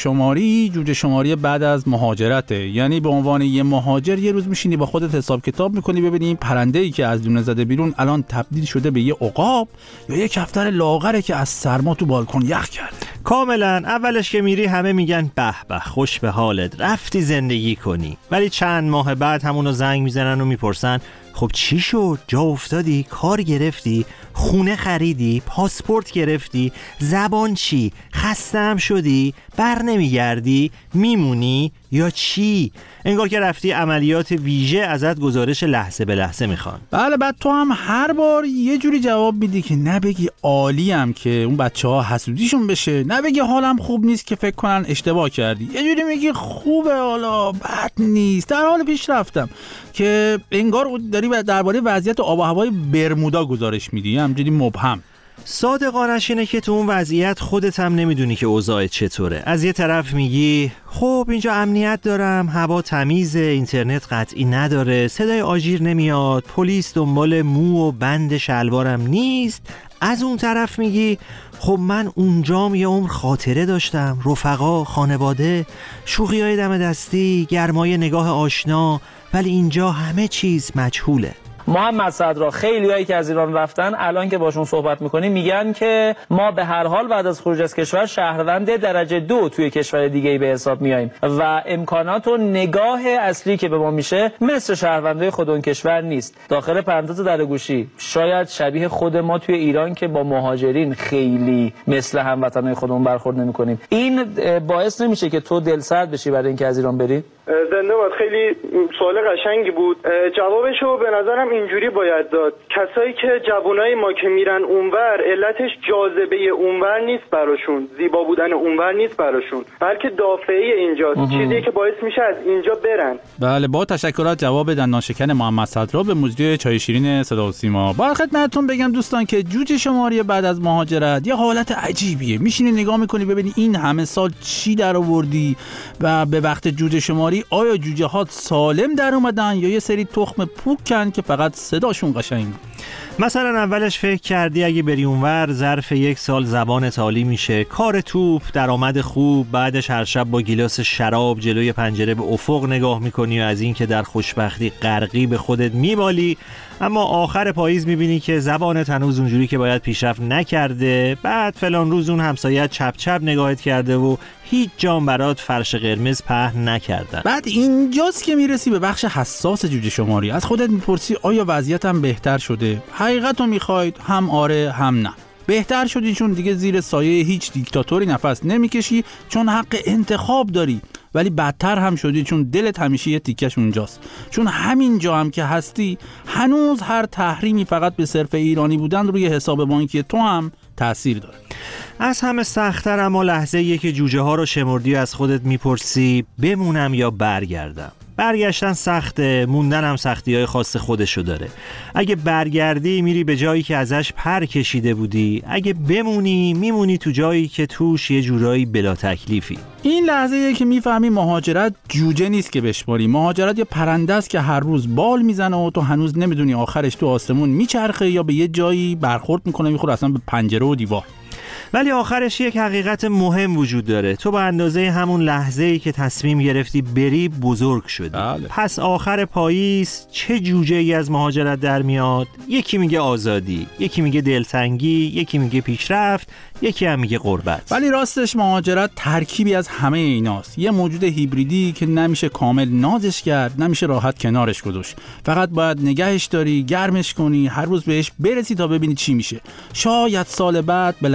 شماری بعد از مهاجرته. یعنی به عنوان یه مهاجر یه روز میشینی با خودت حساب کتاب میکنی ببینی این پرنده‌ای که از دونه زده بیرون الان تبدیل شده به یه عقاب یا یه کفتر لاغره که از سرما تو بالکن یخ کرده. کاملا. اولش که میری همه میگن به به خوش به حالت، رفتی زندگی کنی. ولی چند ماه بعد همونو زنگ میزنن و میپرسن خب چی شد؟ جا افتادی؟ کار گرفتی؟ خونه خریدی؟ پاسپورت گرفتی؟ زبان چی؟ خسته هم شدی؟ بر نمیگردی؟ میمونی؟ یا چی؟ انگار که رفتی عملیات ویژه ازت گزارش لحظه به لحظه میخوان. بله، بعد تو هم هر بار یه جوری جواب میدی که نه بگی عالیم که اون بچه‌ها حسودیشون بشه، نه بگی حالم خوب نیست که فکر کنن اشتباه کردی، یه جوری میگی خوبه حالا بد نیست، در حال پیش رفتم، که انگار داری درباره وضعیت آب و هوای برمودا گزارش میدی، همجوری مبهم. صادقانش اینه که تو اون وضعیت خودت هم نمیدونی که اوضاع چطوره. از یه طرف میگی خب اینجا امنیت دارم، هوا تمیزه، اینترنت قطعی نداره، صدای آژیر نمیاد، پلیس دنبال مو و بند شلوارم نیست. از اون طرف میگی خب من اونجام یه عمر خاطره داشتم، رفقا، خانواده، شوخی‌های دم دستی، گرمای نگاه آشنا، ولی اینجا همه چیز مجهوله. محمد صدرا، خیلیایی که از ایران رفتن الان که باشون صحبت میکنیم میگن که ما به هر حال بعد از خروج از کشور شهروند درجه 2 توی کشور دیگه‌ای به حساب میایم و امکانات و نگاه اصلی که به ما میشه مثل شهروندای خود اون کشور نیست. داخل پرانتز درگوشی، شاید شبیه خود ما توی ایران که با مهاجرین خیلی مثل هموطنای خودمون برخورد نمیکنیم. این باعث نمیشه که تو دلسرد بشی برای اینکه از ایران بری؟ زنده باد. خیلی سوال قشنگی بود. جوابشو به نظرم اینجوری باید داد. کسایی که جوانای ما که میرن اونور، علتش جاذبه اونور نیست براشون، زیبا بودن اونور نیست براشون، بلکه دافعه اینجاست، چیزی که باعث میشه از اینجا برن. بله، با تشکرات جواب دندانشکن محمد صدرا به موضوع چای شیرین صدا و سیما. با خدمتتون بگم دوستان که جوجه شماری بعد از مهاجرت یه حالت عجیبیه. میشینی نگاه میکنی ببینی این همه سال چی در آوردی و به وقت جوجه شماری آیا جوجه ها سالم در اومدن یا یه سری تخم پوکن که فقط صداشون قشنگ؟ مثلا اولش فکر کردی اگه بری اونور ظرف 1 سال زبان عالی میشه، کار توپ، درآمد خوب، بعدش هر شب با گیلاس شراب جلوی پنجره به افق نگاه میکنی و از این که در خوشبختی غرقی به خودت میمالی. اما آخر پاییز میبینی که زبانت هنوز اونجوری که باید پیشرفت نکرده، بعد فلان روز اون همسایت چپ چپ نگاهت کرده و هیچ جام برات فرش قرمز پهن نکردن. بعد اینجاست که میرسی به بخش حساس جوجه شماری. از خودت میپرسی آیا وضعیتم بهتر شده؟ حقیقتو میخواید؟ هم آره هم نه. بهتر شدی چون دیگه زیر سایه هیچ دیکتاتوری نفس نمیکشی چون حق انتخاب داری، ولی بدتر هم شدی چون دلت همیشه یه تیکش اونجاست، چون همین جا هم که هستی هنوز هر تحریمی فقط به صرف ایرانی بودن روی حساب بانکی تو هم تأثیر داره. از همه سخت‌تر اما لحظه‌ایه که جوجه ها رو شمردی از خودت میپرسی بمونم یا برگردم. برگشتن سخته، موندن هم سختی‌های خاص خودشو داره. اگه برگردی میری به جایی که ازش پر کشیده بودی، اگه بمونی میمونی تو جایی که توش یه جورایی بلا تکلیفی. این لحظه‌ایه که میفهمی مهاجرت جوجه نیست که بشماری، مهاجرت یه پرنده است که هر روز بال میزنه و تو هنوز نمیدونی آخرش تو آسمون میچرخه یا به یه جایی برخورد میکنه میخوره اصلا به پنجره و دیوار. ولی آخرش یک حقیقت مهم وجود داره. تو به اندازه همون لحظه‌ای که تصمیم گرفتی بری بزرگ شدی. پس آخر پاییز چه جوجه‌ای از مهاجرت در میاد؟ یکی میگه آزادی، یکی میگه دلتنگی، یکی میگه پیشرفت، یکی هم میگه غربت. ولی راستش مهاجرت ترکیبی از همه ایناست. یه موجود هیبریدی که نمیشه کامل نازش کرد، نمیشه راحت کنارش گذاشت. فقط باید نگهش داری، گرمش کنی، هر روز بهش برسی تا ببینی چی میشه. شاید سال بعد بالاخره این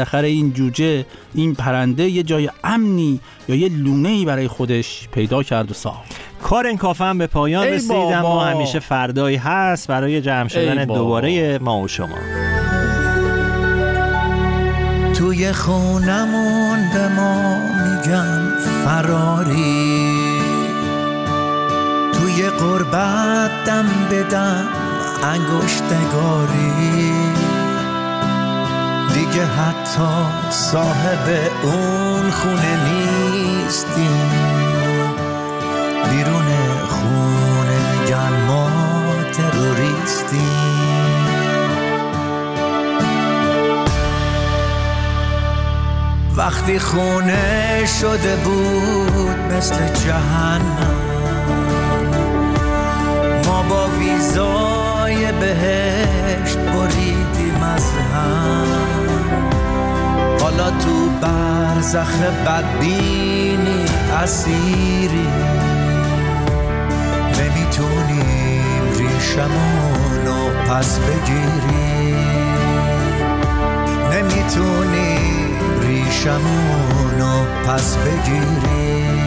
این جوجه، این پرنده یه جای امنی یا یه لونه‌ای برای خودش پیدا کرد و ساخت. کار این کافه هم به پایان رسید، اما همیشه فردایی هست برای جمع شدن دوباره ما و شما. توی خونمون به ما میگن فراری، توی غربت دم بدم انگشتگاری، دیگه حتی صاحب اون خونه نیستیم، بیرون خونه میگن ما تروریستیم. وقتی خونه شده بود مثل جهنم، ما با ویزای بهشت بریدیم از هم، حالا تو برزخ بدبینی اسیری، نمیتونیم ریشمونو پس بگیریم، نمیتونیم ریشمونو پس بگیریم.